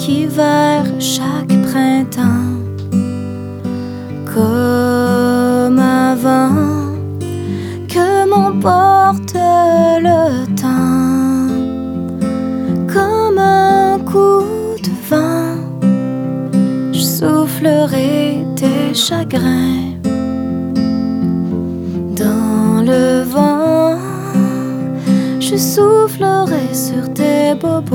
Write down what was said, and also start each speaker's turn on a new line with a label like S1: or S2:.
S1: chaque hiver, chaque printemps, comme avant que m'emporte le temps, comme un coup de vent, je soufflerai tes chagrins dans le vent, je soufflerai sur tes bobos.